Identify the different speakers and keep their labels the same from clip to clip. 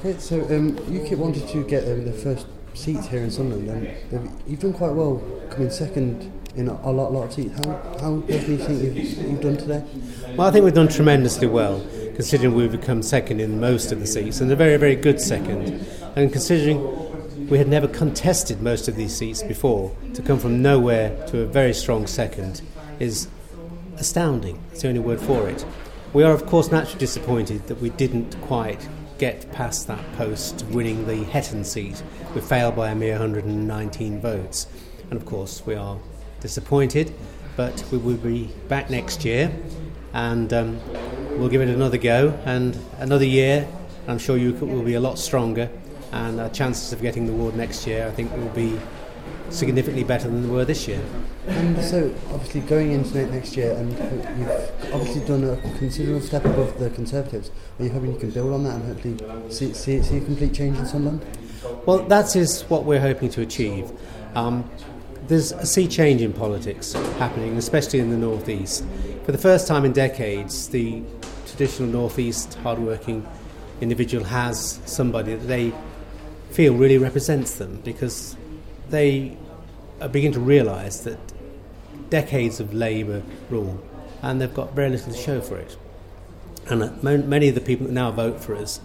Speaker 1: Okay, so UKIP wanted to get the first seats here in Sunderland, and you've done quite well coming second in a lot of seats. How do you think you've done today?
Speaker 2: Well, I think we've done tremendously well, considering we've become second in most of the seats, and a very, very good second. And considering we had never contested most of these seats before, to come from nowhere to a very strong second is astounding. It's the only word for it. We are, of course, naturally disappointed that we didn't quite get past that post of winning the Hetton seat. We failed by a mere 119 votes. And, of course, we are disappointed, but we will be back next year, and we'll give it another go, and another year. I'm sure UKIP will be a lot stronger, and our chances of getting the award next year, I think, will be significantly better than they were this year.
Speaker 1: And so, obviously, going into next year, and you've obviously done a considerable step above the Conservatives. Are you hoping you can build on that and hopefully see a complete change in Sunderland?
Speaker 2: Well, that is what we're hoping to achieve. There's a sea change in politics happening, especially in the North East. For the first time in decades, the traditional North East hard-working individual has somebody that they feel really represents them, because they begin to realise that decades of Labour rule, and they've got very little to show for it. And many of the people that now vote for us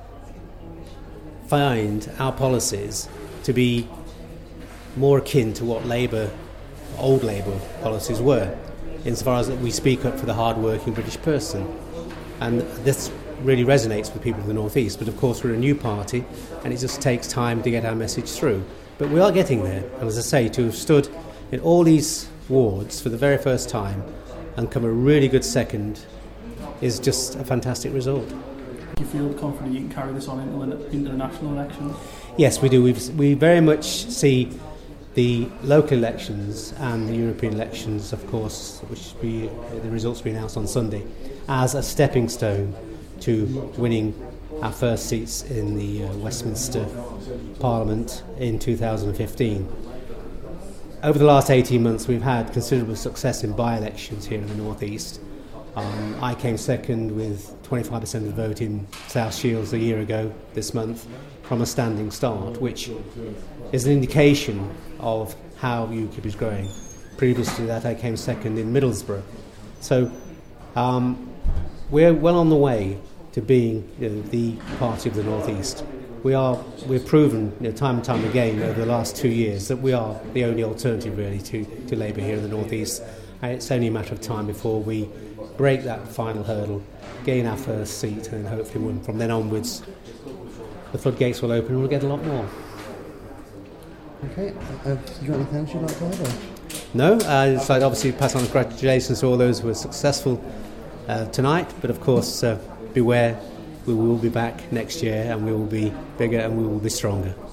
Speaker 2: find our policies to be more akin to what old Labour policies were, insofar as that we speak up for the hard-working British person. And this really resonates with people of the North East, but of course we're a new party, and it just takes time to get our message through. But we are getting there, and as I say, to have stood in all these wards for the very first time and come a really good second is just a fantastic result.
Speaker 3: Do you feel confident you can carry this on into the national elections?
Speaker 2: Yes, we do. We very much see the local elections and the European elections, of course, which the results will be announced on Sunday, as a stepping stone to winning our first seats in the Westminster Parliament in 2015. Over the last 18 months, we've had considerable success in by-elections here in the North East. I came second with 25% of the vote in South Shields a year ago this month from a standing start, which is an indication of how UKIP is growing. Previous to that, I came second in Middlesbrough. So we're well on the way to being the party of the North East. We've proven time and time again over the last 2 years that we are the only alternative really to Labour here in the North East. And it's only a matter of time before we break that final hurdle, gain our first seat, and hopefully from then onwards the floodgates will open and we'll get a lot more.
Speaker 1: Okay, do you want anything else you'd like to add? Or?
Speaker 2: No, I'd like obviously pass on congratulations to all those who were successful tonight, but of course beware, we will be back next year and we will be bigger and we will be stronger.